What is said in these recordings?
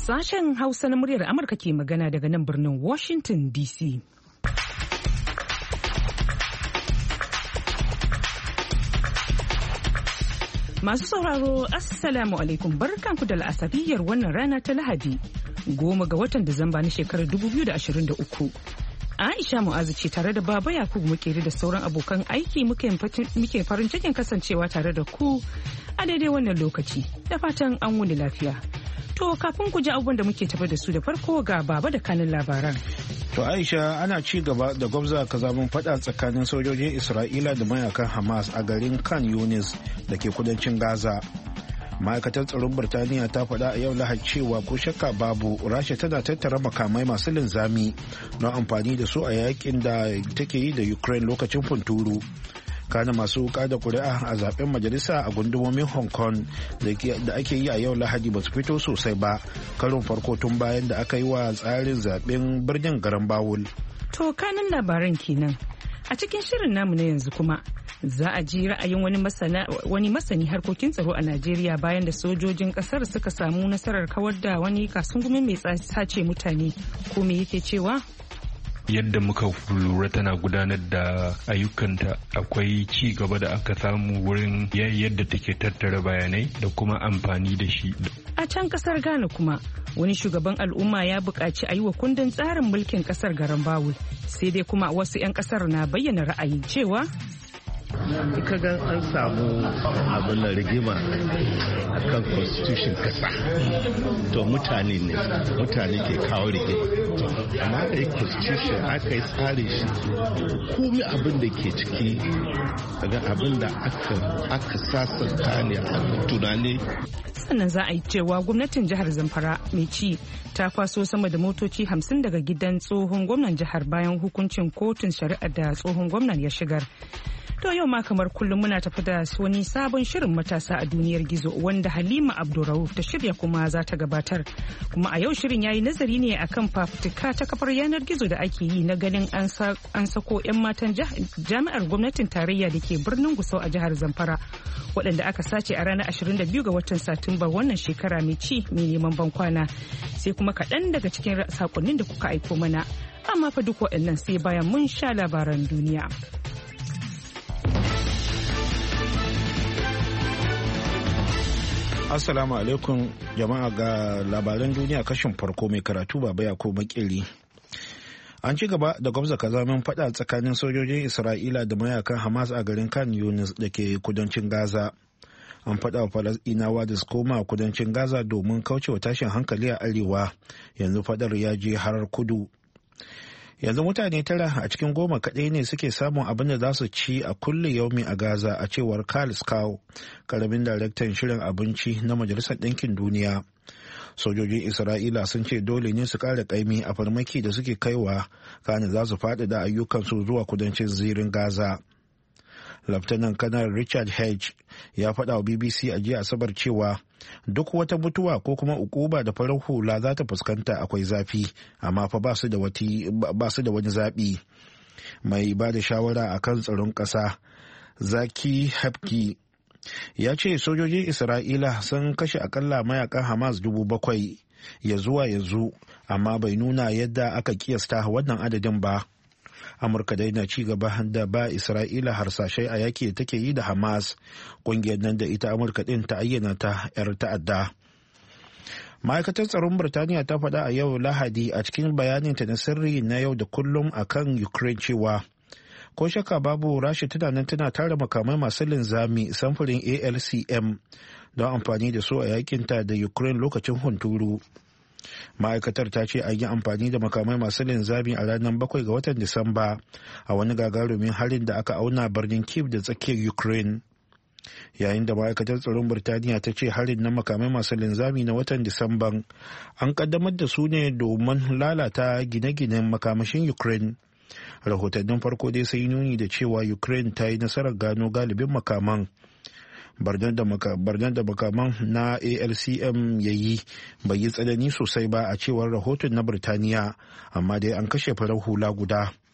Sashen Hausa na muryar Amurka ke magana daga nan birnin Washington DC. Masu sauraro, Assalamu alaikum, barkanku da la'asariyar wannan rana ta Lahadi, 10 ga watan Disamba na shekarar 2023. Aisha Mu'azu ce tare da Baba Yakubu Makeri da sauran abokan aiki muke farin cikin kasancewa tare da ku a daidai wannan lokaci. Da fatan an wuni lafiya. To kafin ku ji abubuwan da muke tafi da su da farko ga Baba da kanin labaran. To Aisha, ana ci gaba da gwabza kazamin fada tsakanin sojojin Isra'ila da mayakan Hamas a garin Khan Yunis da ke kudancin Gaza. Ma'aikatar tsaron Birtaniya ta faɗa a yau Lahadi cewa ko shakka babu Rasha tana tattara makamai masu linzami don amfani da su a yakin da take yi da Ukraine lokacin funturu. Kana masu wuka da kuri'a a zaben majalisa a gundumomin Hong Kong da ake yi a yau Lahadi ba su fito sosai ba, karin farko tun bayan da aka yi wa tsarin zaben birnin garan Bawul. To kanin labaran kenan. A cikin shirin namu na yanzu kuma za a ji ra'ayin wani masani harkokin tsaro a Najeriya bayan da sojojin kasar suka samu nasarar kawar da wani kasungumin mai sace mutane, ko me yake cewa? Yadda muka lura tana gudanar da ayyukanta, akwai ci gaba da aka samu wurin yadda take tattara bayanai da kuma amfani da shi. A can kasar Ghana kuma wani shugaban al'umma ya buƙaci a yi wa kundin tsarin mulkin kasar garan Bawul, sai dai kuma wasu 'yan kasar na bayyana ra'ayin cewa ka ga an samu abin da rigima a kan constitution kasa, to mutane ke kawo rigima, amma da constitution aka yi tsari shi komai abin da ke ciki daga abin da aka sasanta ne a tunani. Sannan za a yi cewa gwamnatin jihar Zamfara mai ci ta kwaso sama da motoci 50 daga gidan tsohon gwamnan jihar bayan hukuncin kotun shari'a da tsohon gwamnan ya shigar. To yau ma kamar kullum muna tafi da wani sabon shirin matasa a duniyar gizo wanda Halima Abdurrauf ta shirya kuma za ta gabatar. Kuma a yau shirin yayi nazari ne akan fafutuka ta kafar yanar gizo da ake yi na ganin an sako 'yan matan jami'ar gwamnatin tarayya da ke birnin Gusau a jihar Zamfara, waɗanda aka sace a ranar 22 ga watan Satumba wannan shekara mai ci mai neman bankwana. Sai kuma kaɗan daga cikin sakonnin da kuka aiko mana. Amma fa duk waɗannan sai bayan mun sha labaran duniya. Assalamu alaikum jama'a, ga labaran duniya kashin farko, mai karatu Baba Yakubu Makeri. An ci gaba da gwabza kazamin fada tsakanin sojojin Isra'ila da mayakan Hamas a garin Khan Yunis da ke kudancin Gaza. An fada wa Falasɗinawa da su koma kudancin Gaza domin kaucewa tashin hankali a arewa, yanzu fadar ya je har kudu. Yanzu mutane 9 a cikin 10 kaɗai ne suke samun abin da za su ci a kulle yaumi a Gaza, a cewar Karl Skau, karamin daraktan shirin abinci na Majalisar Ɗinkin Duniya. Sojojin Isra'ila sun ce dole ne su ƙara ƙaimi a farmaki da suke kaiwa, kana za su faɗaɗa ayyukansu zuwa kudancin zirin Gaza. Laftanan Kanar Richard Hedge ya faɗa wa BBC a jiya Asabar cewa duk wata mutuwa ko kuma ukuba da farar hula za ta fuskanta akwai zafi, amma fa ba su da wani zaɓi. Mai ba da shawara a kan tsaron ƙasa Zaki Hapki ya ce sojojin Isra'ila sun kashe akalla mayakan Hamas 7,000 ya zuwa yanzu, amma bai nuna yadda aka kiyasta wannan adadin ba. Amurka dai na ci gaba da ba Isra'ila harsashai a yaki da take yi da Hamas, ƙungiyar nan da ita Amurka ɗin ta ayyana ta 'yar ta'adda. Ma'aikatar tsaron Birtaniya ta faɗa a yau Lahadi a cikin bayaninta na sirri na yau da kullum a kan Ukraine cewa ko shakka babu Rasha tana tara makamai masu linzami samfurin ALCM don amfani da su a yakinta da Ukraine lokacin hunturu. Ma'aikatar ta ce an yi amfani da makamai masu linzami a ranar 7 ga watan Disamba a wani gagarumin harin da aka auna birnin Kyiv da tsakiyar Ukraine. Yayin da ma'aikatar tsaron Birtaniya ta ce harin na makamai masu linzami na watan Disamban an kaddamar da su ne domin lalata gine-ginen makamashin Ukraine. Rahotannin farko dai sai nuni da cewa Ukraine ta yi nasarar gano galibin makaman. Barnar da makaman na ALCM ya yi bai yi tsanani sosai ba a cewar rahoton na Birtaniya, amma dai an kashe farar hula guda.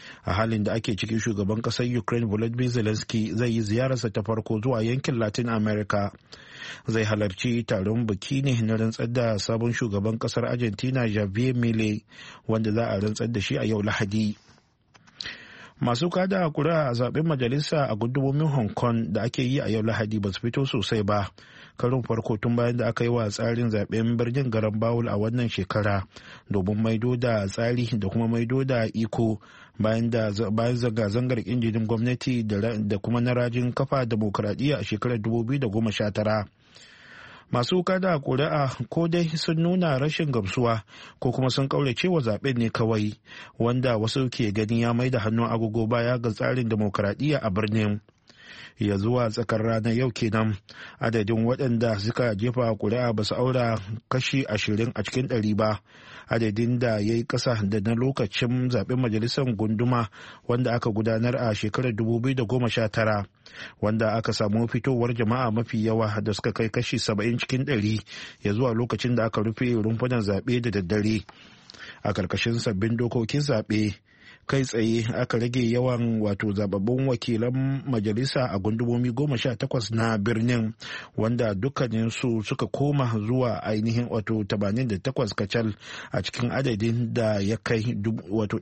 a halin da ake ciki shugaban kasar Ukraine Volodymyr Zelensky zai yi ziyararsa ta farko zuwa yankin Latin America. Zai halarci taron biki ne na rantsar da sabon shugaban kasar Argentina Javier Milei, wanda za a rantsar da shi a yau Lahadi. Masu kada kuri'a a zaben majalisa a gundumomin Hong Kong da ake yi a yau Lahadi ba su fito sosai ba, karin farko tun bayan da aka yi wa tsarin zaben birnin garan Bawul a wannan shekara, domin maido da tsari da kuma maido da iko bayan zanga-zangar injinin gwamnati da kuma na rajin kafa demokradiyya a shekarar 2019. Masu kada kuri'a ko dai sun nuna rashin gamsuwa ko kuma sun kaurace wa zaben ne kawai, wanda wasu ke gani ya mai da hannun agogo baya ga tsarin demokradiyya a birnin. Ya zuwa tsakar ranar yau kenan adadin waɗanda suka jefa kuri'a ba su aura kashi 20 a cikin 100 ba, adadin da ya yi ƙasa da na lokacin zaben majalisar gunduma wanda aka gudanar a shekarar 2019, wanda aka samu fitowar jama'a mafi yawa da suka kai kashi 70 cikin 100 ya zuwa lokacin da aka rufe rumfunan zaɓe da daddare. A ƙarƙashin sabbin dokokin zaɓe kai tsaye aka rage yawan wato zababbun wakilan majalisa a gundumomi 18 na birnin, wanda dukkaninsu suka koma zuwa ainihin wato 88 kacal a cikin adadin da ya kai wato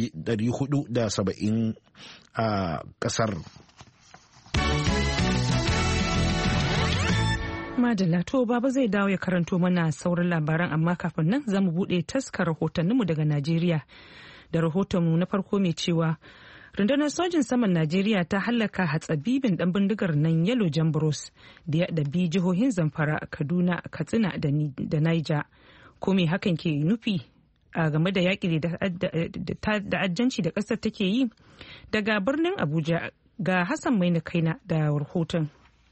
470 a kasar. Madalla, to baba zai dawo ya karanto mana sauran labaran, amma kafin nan za mu buɗe taskar rahotanninmu daga Najeriya da rahotonmu na farko mai cewa rundunar sojin saman Najeriya ta hallaka hatsabibin dan bindigar nan Yellow Jambros da ya ɗabi jihohin Zamfara, Kaduna, Katsina da Niger. Ko me hakan ke nufi a game da yaƙi da ajjanci da ƙasar take yi? Daga birnin Abuja ga Hassan Maina Kaina da rahoton.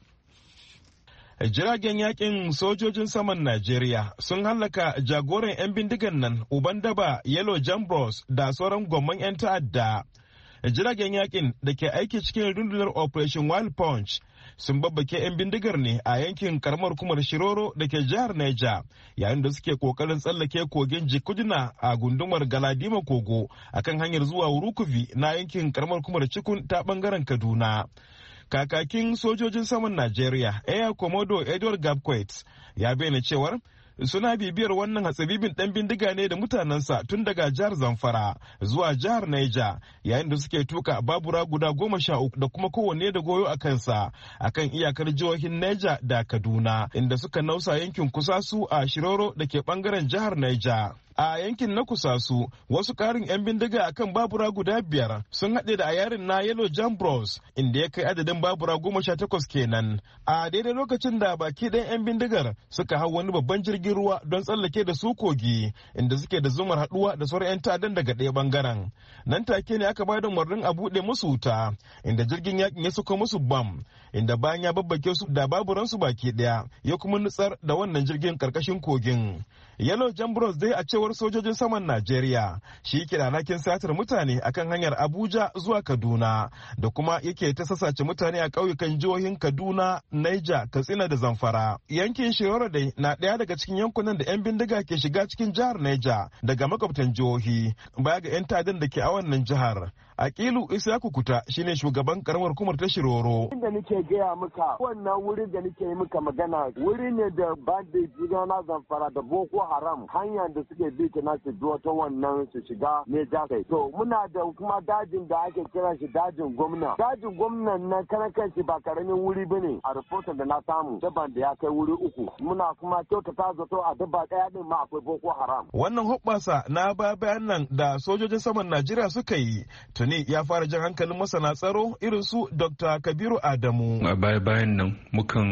Jiragen yakin sojojin saman Najeriya sun hallaka jagoran 'yan bindigan nan uban daba Yellow Jambros da sauran gwamman 'yan ta'adda. Jiragen yakin da ke aiki cikin rundunar Operation Wild Punch sun babbake 'yan bindigar ne a yankin karamar kumar Shiroro da ke jihar Niger, yayin da suke kokarin tsallake kogin Jikuduna a gundumar Galadima Kogo akan hanyar zuwa Wurukuvi na yankin karamar kumar Cikun ta bangaren Kaduna. Kakakin sojojin saman Najeriya, Air Commodore Edward Gabquet, ya bayyana cewar suna bibiyar wannan hatsabibin dan bindiga ne da mutanensa tun daga jihar Zamfara zuwa jihar Niger, yayin da suke tuka babura guda 13 da kuma kowanne da goyo a kansa akan iyakar jihohin Niger da Kaduna, inda suka nausa yankin Kusasu a Shiroro da ke bangaren jihar Niger. A yankin na Kusasu, wasu karin 'yan bindiga akan babura guda 5 sun haɗe da a yarin na Yellow Jambros, inda ya kai adadin babura 18 kenan. A daidai lokacin da baki ɗayan 'yan bindigar suka hau wani babban jirgin ruwa don tsallake da su kogi, inda suke da zumar haɗuwa da sauran 'yan ta'addan daga ɗaya bangaren. Nan take ne aka bada umarnin a buɗe musu wuta, inda jirgin yakin ya suka musu bam, inda bayan ya babbake su da baburansu baki ɗaya, ya kuma nutsar da wannan jirgin ƙarƙashin kogin. Yellow Jambros dai a cewar sojojin saman Najeriya shi ke nakin satar mutane akan hanyar Abuja zuwa Kaduna, da kuma yake ta sasace mutane a ƙauyukan jihohin Kaduna, Niger, Katsina da Zamfara. Yankin Shiroro dai na ɗaya daga cikin yankunan da 'yan bindiga ke shiga cikin jihar Niger daga makwabtan jihohi, baya ga 'yan ta'addan da ke a wannan jihar. Akilu Isaku Kuta shine shugaban karamar hukumar ta Shiroro. Inda nake gaya maka wannan wurin da nake yi maka magana wuri ne da bandit na Zamfara da Boko Haram hanyar da suke bi ta su biyo ta wannan su shiga ne kai. To muna da kuma dajin da ake kira shi dajin gwamna. Dajin gwamnan na karan kanshi ba karamin wuri bane a rahoton da na samu daban da ya kai wuri 3. Muna kuma kyautata zato a dabba daya din ma akwai Boko Haram. Wannan hoɓɓasa na bayan nan da sojojin saman Najeriya suka yi tuni ya fara jan hankalin masana tsaro irin su Dr. Kabiru Adamu. A bayan nan mukan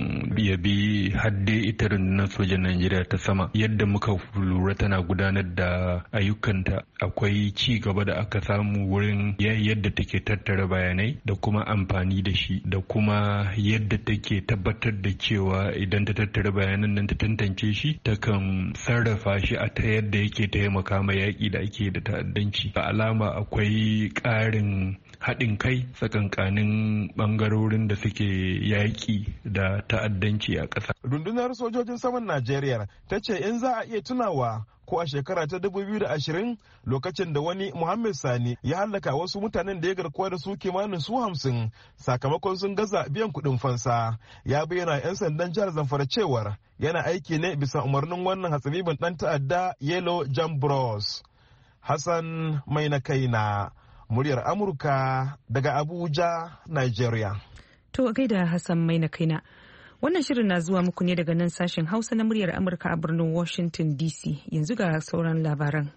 yabi hadde ita rundunar sojan Najeriya ta sama yadda muka lura tana gudanar da ayyukanta. Akwai ci gaba da aka samu wurin yadda take tattara bayanai da kuma amfani da shi, da kuma yadda take tabbatar da cewa idan ta tattara bayanan nan ta tantance shi takan sarrafa shi a ta yadda yake taimaka ma yaƙi da ake da ta'addanci. A alama akwai ƙarin haɗin kai tsakankanin ɓangarorin da suke yaƙi da ta'addanci a ƙasa. Rundunar sojojin saman Najeriya ta ce in za a iya tunawa ko a shekara ta 2020 lokacin da wani Muhammad Sani ya hallaka wasu mutanen da ya garkuwa da su kimanin su 50 sakamakon sun gaza biyan kuɗin fansa. Ya bayyana 'yan sandan jihar Zamfara cewar yana aiki ne bisa umarnin wannan hatsabibin ɗan ta'adda Yellow Jambros. Hassan Mai na kaina, muryar Amurka daga Abuja, Nigeria. To gaida Hassan Mai na kaina. Wannan shirin na zuwa muku ne daga nan sashen Hausa na muryar Amurka a birnin Washington DC. Yanzu ga sauran labaran.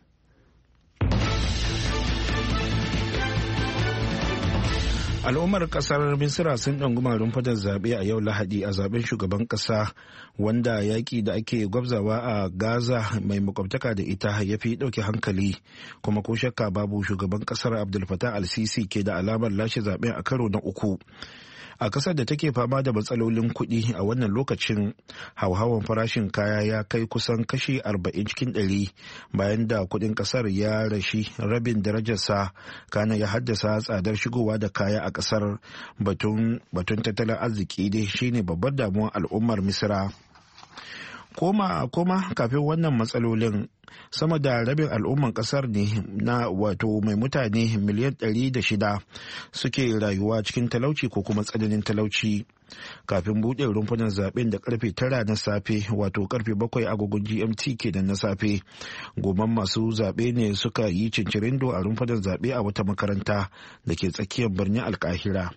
Al'ummar kasar Misira sun ɗanguma rumfadar zaɓe a yau Lahadi a zaben shugaban ƙasa wanda yaƙi da ake gwabzawa a Gaza mai makwabtaka da ita ya fi ɗauke hankali, kuma ko shakka babu shugaban ƙasar Abdul Fattah al-Sisi ke da alamar lashe zaben a karo na uku. A kasar da take fama da matsalolin kuɗi a wannan lokacin, hauhawan farashin kaya ya kai kusan kashi 40 cikin 100 bayan da kuɗin kasar ya rashi rabin darajarsa, kana ya haddasa tsadar shigowa da kaya a kasar. Batun tattalin arziki dai shine babbar damuwar al'ummar Misira. Koma kafin wannan matsalolin, sama da rabin al'umman kasar ne na wato mai mutane miliyan 106 suke rayuwa cikin talauci ko kuma tsananin talauci. Kafin buɗe rumfunan zaben da karfe 9 na safe, wato karfe 7 agogon GMT kenan na safe, goman masu zaɓe ne suka yi cincirindo a rumfunan zaɓe a wata makaranta da ke tsakiyar birnin Alkahira.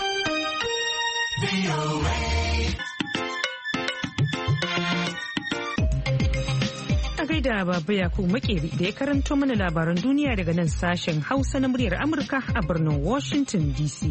Gaida Baba Yakubu Makeri da ya karanto mana labaran duniya daga nan sashen Hausa na muryar Amurka a birnin Washington DC.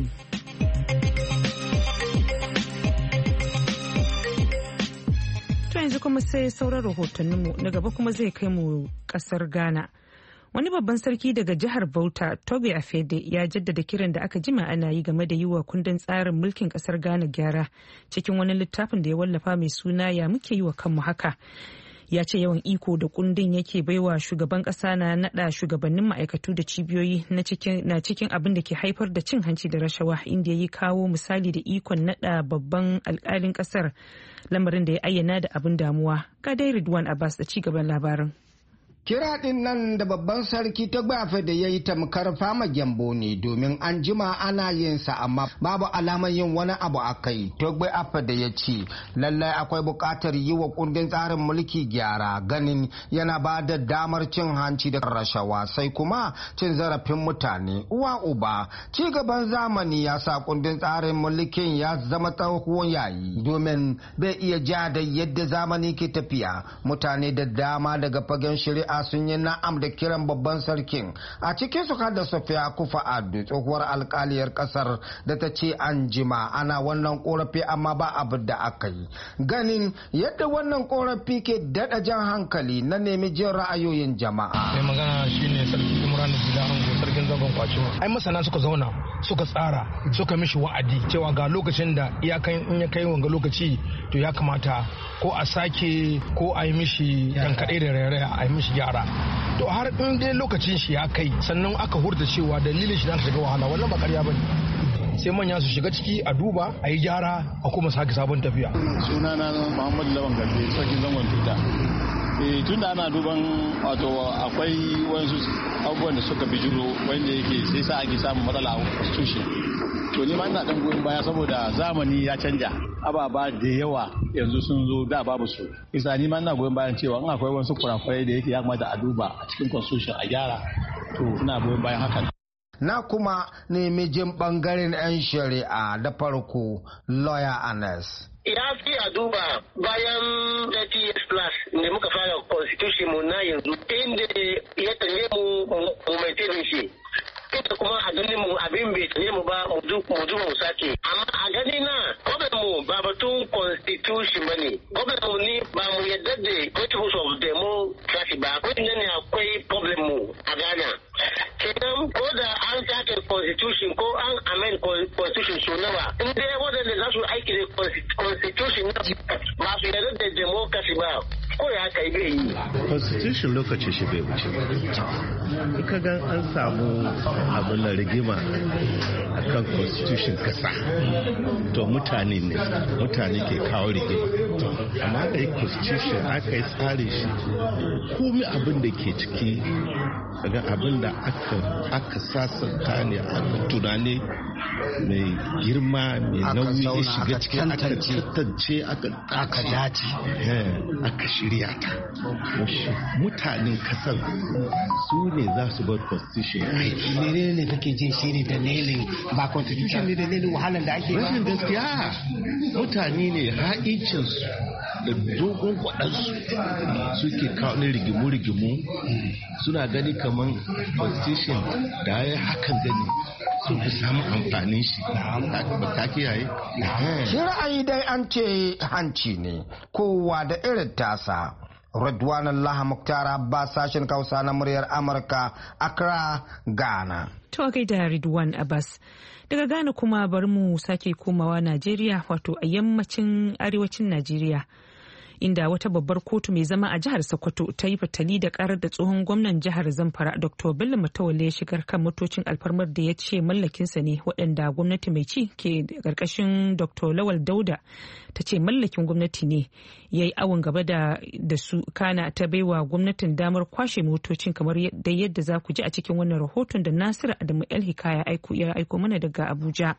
To yanzu kuma sai sauran rahotanninmu na gaba kuma zai kai mu kasar Ghana. Wani babban sarki daga jihar Bauta, Tobe Afede, ya jaddada kiran da aka jima ana yi game da yi wa kundin tsarin mulkin kasar Ghana gyara cikin wani littafin da ya wallafa mai suna "Ya muke yi wa kanmu haka." Ya ce yawan iko da kundin yake baiwa shugaban kasa na nada shugabannin ma'aikatu da cibiyoyi na cikin abin da ke haifar da cin hanci da rashawa, inda ya yi kawo misali da ikon nada babban alkalin kasar, lamarin da ya ayyana da abin damuwa. Ga dai Ridwan Abbas da ci gaban labarin. Kira ɗin nan da babban sarki ta gbafe da ya yi tamkar fama gyambo ne, domin an jima ana yin sa amma babu alamar yin wani abu a kai. Togbe Afa da ya ce lallai akwai buƙatar yi wa kundin tsarin mulki gyara, ganin yana ba da damar cin hanci da rashawa sai kuma cin zarafin mutane. Uwa uba, ci gaban zamani ya sa kundin tsarin mulkin ya zama tsohon yayi, domin bai iya ja da yadda zamani ke tafiya. Mutane da dama daga fagen shari'a sun yi na'am da kiran babban sarkin, a cikin su da Safiya Kufa Addo, tsohuwar alkaliyar kasar, da ta ce an jima ana wannan korafi amma ba abu da aka yi. Ganin yadda wannan korafi ke dada jan hankali, na nemi jin ra'ayoyin jama'a. Mai magana shine sarki Imran Bilahango, sarkin zangon Kwacewa. Ai masana suka zauna suka tsara suka mishi wa'adi cewa ga lokacin da in ya kai wanga lokaci to ya kamata ko a sake ko a yi mishi tankaɗe da rairaya, a yi mishi gyara. To har in dai lokacin shi ya kai sannan aka hurta cewa dalilin shi da shiga wahala, wannan ba ƙarya bane. Sai manya su shiga ciki a duba, a yi gyara, a kuma sake sabon tafiya. Sunana Muhammadu Lawan Garbe, sarkin zangon Tuta. Tun da ana duban wato akwai wasu abubuwan da suka bijiro wanda yake sai sa ake samun matsala a constitution. To ni ma ina dan goyon baya saboda zamani ya canja, ababa da yawa yanzu sun zo da babu su. Isa ni ma ina goyon bayan cewa in akwai wasu kurakurai da yake ya kamata a duba a cikin constitution a gyara, to ina goyon bayan hakan. Na kuma nemi jin bangaren 'yan shari'a, da farko lawyer Anas. Ya fi a duba bayan 30 years plus da muka fara constitution mu na yanzu, inda ya tanye mu maintain shi, inda kuma a ganin mu abin bai tanye mu ba mu mu sake. Amma a gani na problem mu ba batun constitution bane, problem mu ni ba mu yadda da principles of democracy ba, akwai ne akwai problem mu a Ghana. Kenan ko da an sake constitution ko an amend constitution so nawa, in dai wadanda za su aiki da constitution ba su yarda da democracy ba, ko ya kai bai yi. Constitution lokaci shi bai wuce ba. Ka ga an samu abin da rigima akan constitution kasa to mutane ke kawo rigima. Amma aka yi constitution aka yi tsari shi komai abin da ke ciki daga abin da aka sasanta ne aka tunani mai girma mai nauyi ya shiga cikin aka tantance aka dace aka shirya ta. Mutanen kasar su ne za su bar constitution aiki. Ne kake jin shi ne dalilin ba constitution ne dalilin wahalar da ake rashin gaskiya mutane ne ha'incinsu da dogon kwaɗansu suke kawo rigimu suna gani kamar constitution da ya hakan gani sun fi samun amfanin shi ba ta kiyaye. Shi ra'ayi dai an ce hanci ne kowa da irin tasa. Radwan Allah Muktar Abbas, sashen Hausa na muryar Amurka, Accra, Ghana. To kai da Ridwan Abbas. Daga Ghana kuma bari mu sake komawa Najeriya, wato a yammacin arewacin Najeriya. Inda wata babbar kotu mai zama a jihar Sokoto ta yi fatali da karar da tsohon gwamnan jihar Zamfara Dr. Bello Matawalle ya shigar kan motocin alfarmar da ya ce mallakinsa ne waɗanda gwamnati mai ci ke ƙarƙashin Dr. Lawal Dauda ta ce mallakin gwamnati ne ya yi awon gaba da su kana ta baiwa gwamnatin damar kwashe motocin kamar yadda za ku ji a cikin wannan rahoton da Nasiru Adamu El Hikaya ya aiko mana daga Abuja.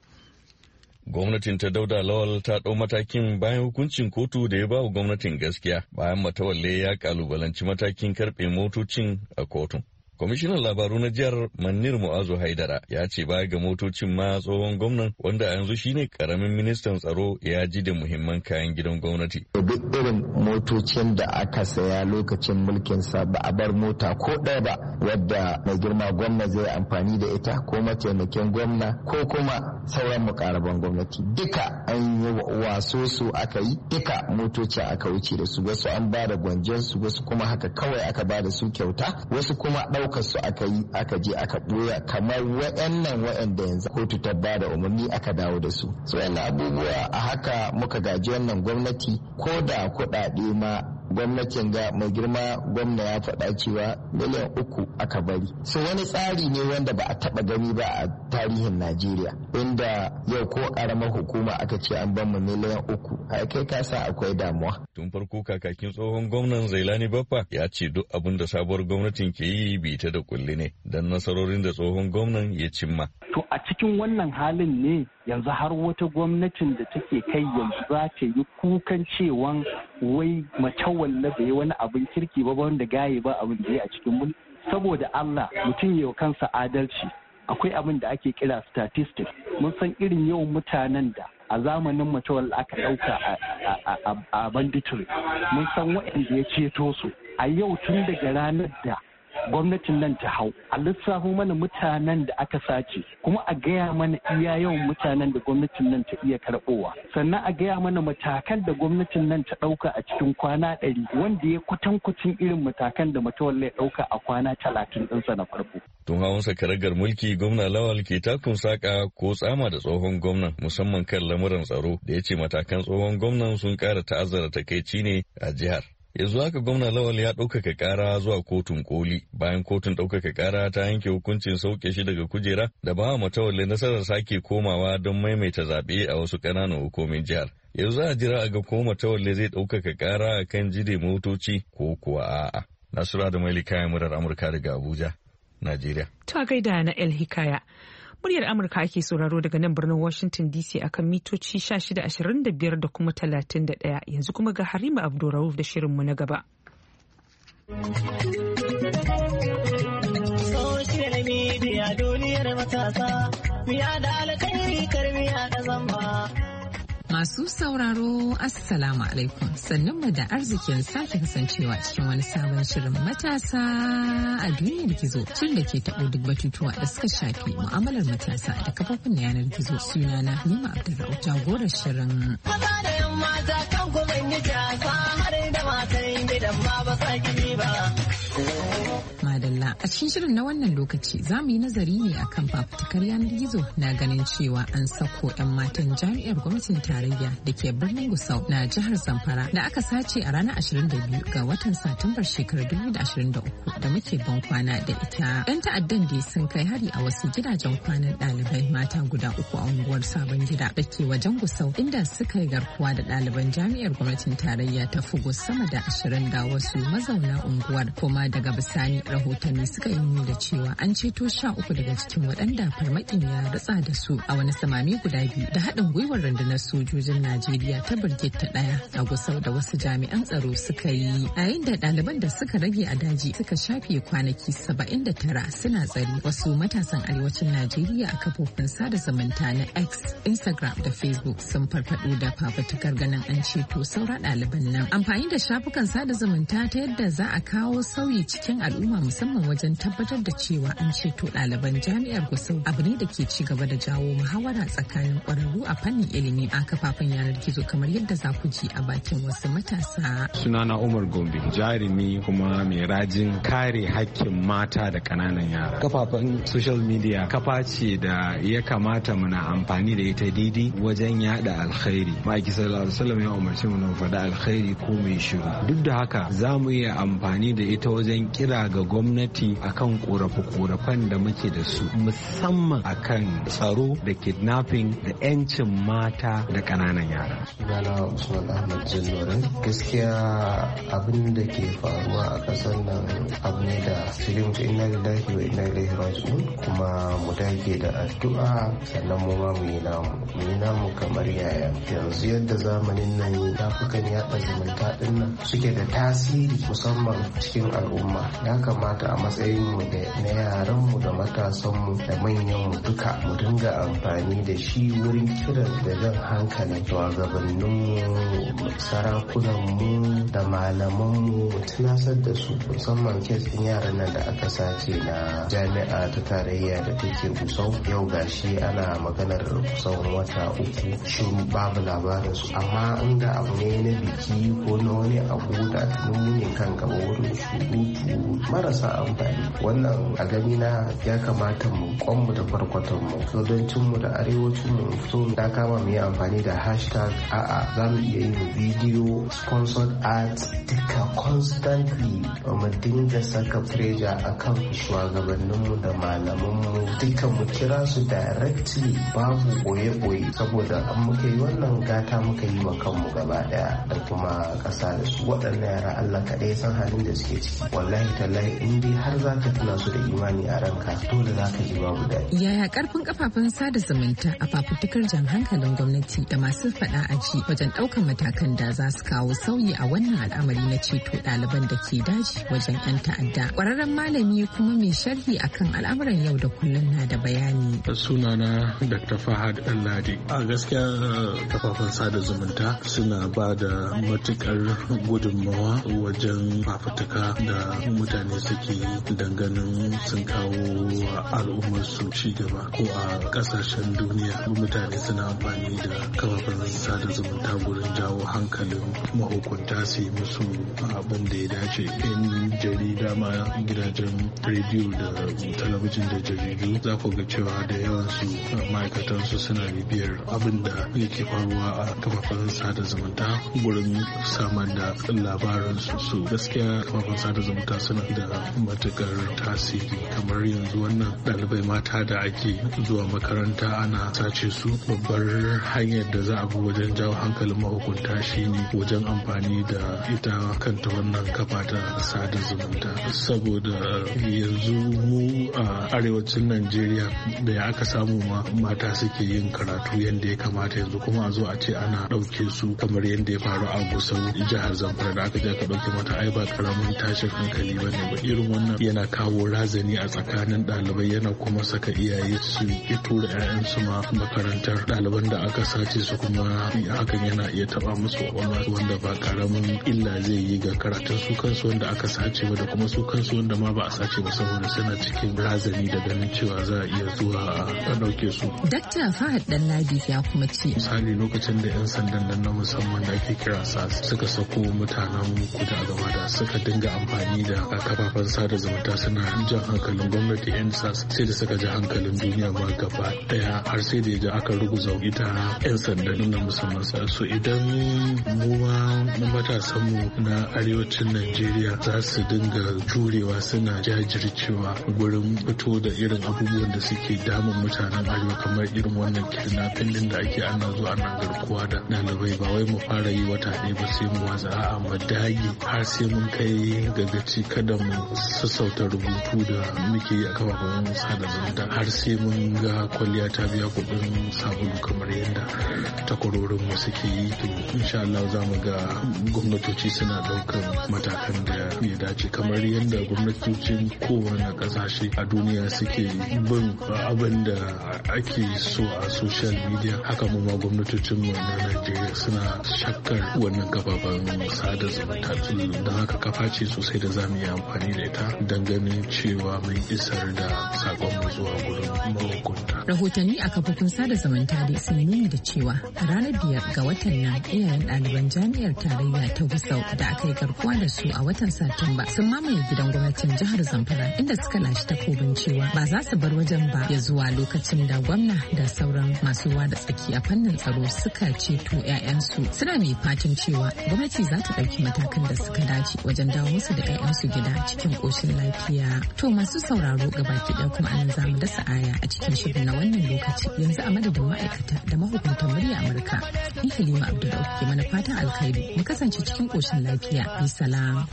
Gwamnatin ta Dauda Lawal ta ɗau matakin bayan hukuncin kotu da ya ba wa gwamnatin gaskiya bayan Matawalle ya kalubalanci matakin karɓe motocin a kotun. Kwamishinan labaru na jihar Manir Mu'azu Haidara ya ce baya ga motocin ma tsohon gwamnan wanda a yanzu shine karamin ministan tsaro ya ji da muhimman kayan gidan gwamnati. Duk irin motocin da aka saya lokacin mulkinsa ba a bar mota ko ɗaya ba wadda mai girma gwamna zai amfani da ita ko mataimakin gwamna ko kuma sauran mukarraban gwamnati. Duka an yi waso su aka yi duka motoci aka wuce da su, wasu an ba da gwanjon su, wasu kuma haka kawai aka ba da su kyauta, wasu kuma ɗaukar su aka yi aka je aka ɓoya kamar waɗanda yanzu kotu ta ba da umarni aka dawo da su. So yana abubuwa a haka muka gaji wannan gwamnati ko da kuɗaɗe ma gwamnatin ga mai girma gwamna ya faɗa cewa miliyan 3 aka bari. So wani tsari ne wanda ba a taɓa gani ba a tarihin Najeriya inda yau ko ƙaramar hukuma aka ce an ban mu miliyan 3 a kai ka sa akwai damuwa. Tun farko kakakin tsohon gwamnan Zailani Baffa ya ce duk abin da sabuwar gwamnatin ke yi bi ta da kulli ne don nasarorin da tsohon gwamnan ya cimma. To a cikin wannan halin ne yanzu har wata gwamnatin da take kai yanzu za ta yi kukan cewan wai Matawalle bai wani abin kirki ba wanda gaye ba abin da ya a cikin mulki. Saboda Allah mutum ya kansa adalci. Akwai abin da ake kira statistics. Mun san irin yawan mutanen da a zamanin Matawalle aka ɗauka a banditry. Mun san waɗanda ya ceto su. A yau tun daga ranar da gwamnatin nan ta hau a lissafo mana mutanen da aka sace kuma a gaya mana iya yawan mutanen da gwamnatin nan ta iya karɓowa sannan a gaya mana matakan da gwamnatin nan ta ɗauka a cikin kwana 100 wanda ya kwatankwacin irin matakan da Matawalle ya ɗauka a kwana 30 ɗinsa na farko. Tun hawansa karagar mulki gwamna Lawal ke takun saka ko tsama da tsohon gwamnan musamman kan lamuran tsaro da ya ce matakan tsohon gwamnan sun ƙara ta'azzara takaici ne a jihar. Yanzu haka gwamna Lawal ya ɗaukaka ƙara zuwa kotun koli bayan kotun ɗaukaka ƙara ta yanke hukuncin sauke shi daga kujera da ba Matawalle nasarar sake komawa don maimaita zaɓe a wasu ƙananan hukumin jihar. Yanzu a jira a ga ko Matawalle zai ɗaukaka ƙara a kan jide motoci ko kuwa a'a. Nasura da Maili kayan murar Amurka daga Abuja, Najeriya. Ta gaida na El Hikaya. Muryar Amurka ake sauraro daga nan birnin Washington DC akan mitoci 1625 da kuma 31 yanzu kuma ga Harima Abdurrauf da shirinmu na gaba. Social media duniyar matasa, miya da alkhairi karmiya da zamba. Masu sauraro Assalamu alaikum sannunmu da arzikin sake kasancewa cikin wani sabon shirin matasa a duniyar gizo shirin da ke taɓo duk batutuwa da suka shafi mu'amalar matasa da kafofin yanar gizo sunana Nima Abdulrahman jagorar shirin. Maza da yan mata kan kuma yi jasa har da matan gidan ma ba sa ba. madalla. A cikin shirin na wannan lokaci za mu yi nazari ne akan fafutukar yanar gizo na ganin cewa an sako 'yan matan jami'ar gwamnatin tarayya da ke birnin Gusau na jihar Zamfara da aka sace a ranar 22 ga watan Satumbar shekarar 2023 da muke ban kwana da ita. 'Yan ta'addan da sun kai hari a wasu gidajen kwanan ɗalibai mata guda 3 a unguwar Sabon Gida da ke wajen Gusau, inda suka yi garkuwa da ɗaliban jami'ar gwamnatin tarayya ta Fugo sama da 20 da wasu mazauna unguwar. Kuma daga bisani rahotanni suka yi nuni da cewa an ceto 13 daga cikin waɗanda farmakin ya ritsa da su a wani samami guda biyu da haɗin gwiwar rundunar sojojin Najeriya ta Birgit ta 1 a Gusau da wasu jami'an tsaro suka yi. A yayin da ɗaliban da suka rage a daji suka shafe kwanaki 79 suna tsari, wasu matasan arewacin Najeriya a kafofin sada zumunta na X, Instagram da Facebook sun farfado da fafutukar ganin an ceto saura ɗaliban nan. Amfani da shafukan sada zumunta ta yadda za a kawo sauyi cikin al'umma musamman wajen tabbatar da cewa an ceto ɗaliban jami'ar Gusau abu ne da ke ci gaba da jawo muhawara tsakanin ƙwararru a fannin ilimi a kafafen yanar gizo, kamar yadda za ku ji a bakin wasu matasa. Sunana Umar Gombe, jarumi kuma mai rajin kare hakkin mata da ƙananan yara. Kafafen social media kafa ce da ya kamata muna amfani da ita daidai wajen yada alkhairi. Ma'aiki sallallahu alaihi wasallam ya umarci mu faɗa alkhairi ko mai shiru. Duk da haka za mu iya amfani da ita wajen kira ga gwamnati akan korafe-korafen da muke da su, musamman akan tsaro da kidnapping da 'yancin mata da ƙananan yara. Sunana Usman Ahmad Jalloran. Gaskiya abin da ke faruwa a ƙasar nan abu ne da sai mu inna lillahi wa inna ilaihi raji'un, kuma mu dage da addu'a sannan mu ma mu yi namu kamar yaya. Yanzu yadda zamanin nan shafukan yaɗa zumunta ɗin nan suke da tasiri musamman cikin al'umma, ya kamata a matsayin mu da na yaran mu da matasan mu da manyan mu duka mu dinga amfani da shi wurin kiran da jan hankalin shugabannin mu, sarakunan mu da malaman mu, tunasar da su musamman kesin yaran nan da aka sace na jami'a ta tarayya da take Gusau. Yau gashi ana maganar kusan wata 3 shiru babu labarin su, amma inda abu ne na biki ko na wani abu da ne kan gaba wurin surutu marasa amfani. Wannan a gani na ya kamata mu kwanmu da farkwatan mu, kudancin mu da arewacin mu fito da kama mu yi amfani da hashtag a'a za mu iya yin video sponsored ads duka constantly, mu dinga saka pressure akan shugabannin mu da malaman mu duka, mu kira su directly babu boye-boye, saboda an muka yi wannan gata muka yi wa kanmu gaba daya da kuma kasa da su. Waɗannan yara Allah kaɗai san halin da suke ciki, wallahi tallahi in dai har za ka tuna su da imani a ranka dole za ka ji babu daɗi. Yaya karfin kafafen sada zumunta a fafutukar jan hankalin gwamnati da masu faɗa a ji wajen ɗaukar matakan da za su kawo sauyi a wannan al'amari na ceto ɗaliban da ke daji wajen 'yan ta'adda? Ƙwararren malami kuma mai sharhi akan al'amuran yau da kullum na da bayani. Sunana Dr. Fahad Alladi. A gaskiya kafafen sada zumunta suna ba da matukar gudunmawa wajen fafutuka da mutane suke danganin sun kawo al'ummarsu ci gaba. Ko a kasashen duniya mutane suna amfani da kafafen sada zumunta gurin jawo hankalin mahukunta su yi musu abin da ya dace. In jarida ma gidajen rediyo da talabijin da jaridu za ku ga cewa da yawansu ma'aikatansu suna bibiyar abin da yake faruwa a kafafen sada zumunta gurin samar da labaran su. Gaskiya kafafen sada zumunta suna da matukar tasiri, kamar yanzu wannan ɗalibai mata da ake zuwa makaranta ana sace su. Babbar hanyar da za a bi wajen jawo hankalin mahukunta shine wajen amfani da ita kanta wannan kafa ta sada zumunta, saboda yanzu mu a arewacin Najeriya da ya aka samu mata suke yin karatu yadda ya kamata, yanzu kuma a zo a ce ana ɗauke su kamar yadda ya faru a Gusau jihar Zamfara da aka je aka ɗauke mata. Ai ba karamin tashin hankali ba ne ba. Irin wannan yana kawo razani a tsakanin ɗalibai, yana kuma saka iyaye su ki tura 'ya'yansu ma makarantar. Ɗaliban da aka sace su kuma hakan yana iya taɓa musu kwakwalwa, wanda ba karamin illa zai yi ga karatun su kansu wanda aka sace ba da kuma su kansu wanda ma ba a sace ba, saboda suna cikin razani da ganin cewa cewa za a iya zuwa a ɗauke su. Dakta Fahad Ɗanladi ya kuma ce. Misali lokacin da 'yan sandan nan na musamman da ake kira SAS suka sako mutanen kudu a gaba da suka dinga amfani da kafafen sada zumunta suna jan hankalin gwamnati 'yan SAS sai da suka ji hankalin duniya ma gaba daya har sai da ya aka ruguza ita 'yan sandan na musamman. So idan mu matasanmu na arewacin Najeriya za su dinga jurewa suna jajircewa gurin fito da irin abubuwan da suke damun mutanen arewa kamar irin wannan kidnapping din da ake ana zuwa ana garkuwa da ɗalibai ba wai mu fara yi wata ɗaya ba sai mu watsa a'a mu dage har sai mun kai gagaci kada mu sassauta rubutu da muke yi a kafafen sada zumunta har sai mun ga kwalliya ta biya kuɗin sabulu kamar yadda takwarorin mu suke yi. To insha Allah za mu ga gwamnatoci suna ɗaukar matakan da ya dace kamar yadda gwamnatocin kowane ƙasashe a duniya suke bin abin da ake so a social media haka mu ma gwamnatocin mu na Najeriya suna shakkar wannan kafafen sada zumunta don haka kafa ce sosai da zamu yi amfani da ita don ganin cewa mun isar da sakon mu zuwa gurin mahukunta. Rahotanni a kafofin sada zumunta dai sun nuni da cewa a ranar 5 ga watan nan iyayen ɗaliban jami'ar tarayya ta Gusau da aka yi garkuwa da su a watan Satumba sun mamaye gidan gwamnatin jihar Zamfara inda suka lashe takobin cewa ba za su bar wajen ba ya zuwa lokacin da gwamna da sauran masu ruwa da tsaki a fannin tsaro suka ceto 'ya'yansu. Suna mai fatan cewa gwamnati za ta ɗauki matakan da suka dace wajen dawo musu da 'ya'yansu gida cikin ƙoshin lafiya. To masu sauraro gabaki ɗaya kuma anan za mu dasa aya a cikin shirin na wannan lokaci yanzu a madadin ma'aikata da mahukuntan murya Amurka. Ni Halima Abdullahi ke mana fatan alkhairi mu kasance cikin ƙoshin lafiya. Bi salam.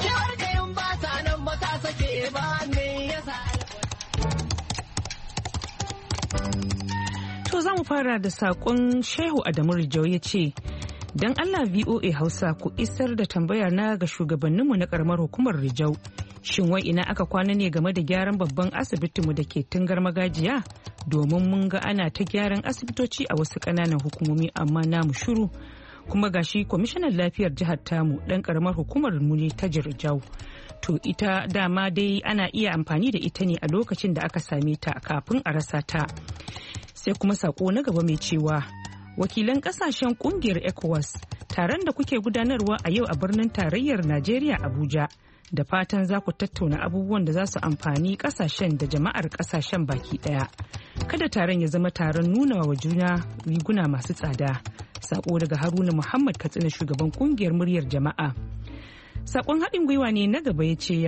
To za mu fara da saƙon Shehu Adamu Rijau ya ce, don Allah VOA Hausa ku isar da tambaya na ga shugabanninmu na ƙaramar hukumar Rijau. Shin wai ina aka kwana ne game da gyaran babban asibitinmu da ke Tungar Magajiya? Domin mun ga ana ta gyaran asibitoci a wasu ƙananan hukumomi amma namu shiru. Kuma gashi kwamishinan lafiyar jihar tamu ɗan ƙaramar hukumar mu ne ta Rijau. To ita dama dai ana iya amfani da ita ne a lokacin da aka same ta kafin a rasa ta. Sai kuma sako na gaba mai cewa wakilan kasashen kungiyar ECOWAS taron da kuke gudanarwa a yau a birnin tarayyar Najeriya Abuja da fatan za ku tattauna abubuwan da za su amfani kasashen da jama'ar kasashen baki daya. Kada taron ya zama taron nuna wa juna riguna masu tsada. Sako daga Haruna Muhammad Katsina shugaban kungiyar muryar jama'a. Sakon haɗin gwiwa ne na gaba ya ce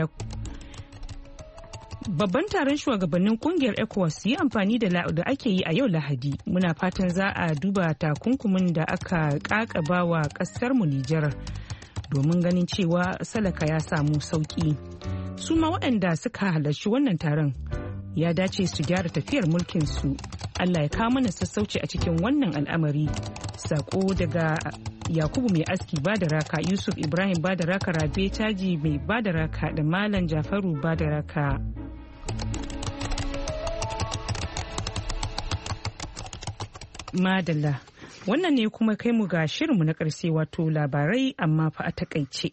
babban taron shugabannin kungiyar ECOWAS yi amfani da ake yi a yau Lahadi. Muna fatan za a duba takunkumin da aka kakaba wa kasar mu Nijar domin ganin cewa salaka ya samu sauki. Su ma waɗanda suka halarci wannan taron ya dace su gyara tafiyar mulkin su. Allah ya kawo mana sassauci a cikin wannan al'amari. Sako daga Yakubu mai aski Badaraka, Yusuf Ibrahim Badaraka, Rabe Taji mai Badaraka da Malam Jafaru Badaraka. Madalla, wannan ne kuma kai mu ga shirinmu na ƙarshe wato labarai amma fa a takaice.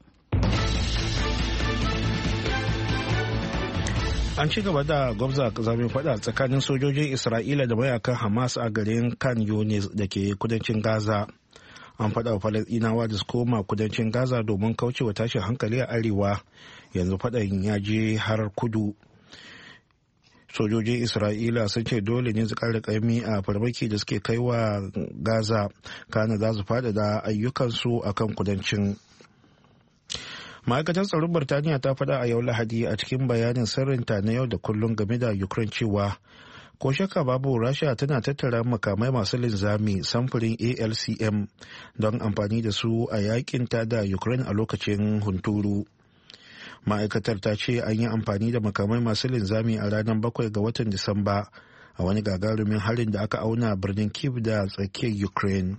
An ci gaba da gwabza zamin fada tsakanin sojojin Isra'ila da mayakan Hamas a garin Khan Yunis da ke kudancin Gaza. An faɗa wa Falasɗinawa da su koma kudancin Gaza domin kaucewa tashin hankali a arewa. Yanzu faɗan ya je har kudu. Sojojin Isra'ila sun ce dole ne su ƙara ƙaimi a farmaki da suke kai wa Gaza, kana za su faɗaɗa ayyukansu a kan kudancin. Ma'aikatar tsaron Birtaniya ta faɗa a yau Lahadi a cikin bayanin sirrinta na yau da kullum game da Ukraine cewa ko shakka babu Rasha tana tattara makamai masu linzami samfurin ALCM don amfani da su a yakinta da Ukraine a lokacin hunturu. Ma'aikatar ta ce an yi amfani da makamai masu linzami a ranar 7 ga watan Disamba a wani gagarumin harin da aka auna birnin Kyiv da tsakiyar Ukraine.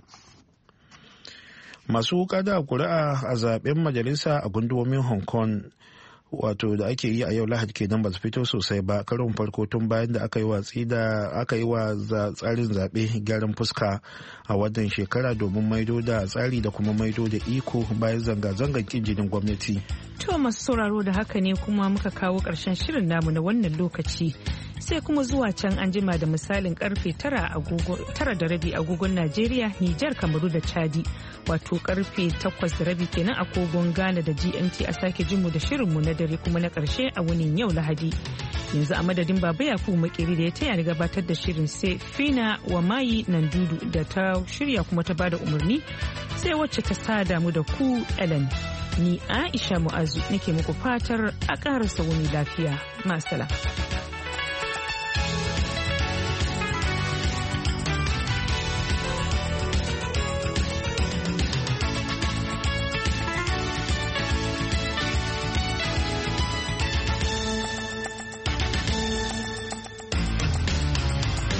Masu wuka da kuri'a a zaben majalisa a gundumomin Hong Kong wato da ake yi a yau Lahadi kenan ba su fito sosai ba karon farko tun bayan da aka yi wa tsarin zaɓe gyaran fuska a wannan shekara domin maido da tsari da kuma maido da iko bayan zanga-zangar kin jinin gwamnati. To masu sauraro da haka ne kuma muka kawo ƙarshen shirin namu na wannan lokaci sai kuma zuwa can an jima da misalin karfe 9:30 agogon Najeriya, Nijar, Kamaru da Chadi, wato karfe 8:30 kenan agogon Ghana da GMT a sake jinmu da shirinmu na dare kuma na karshe a wunin yau Lahadi. Yanzu a madadin Baba Yakubu Makeri da ya taya ni gabatar da shirin, sai Fina wa Mayi Nandudu da ta shirya kuma ta bada umarni, sai wacce ta sada mu da ku Ellen. Ni Aisha Mu'azu nake muku fatar a ƙarasa wuni lafiya. Masala.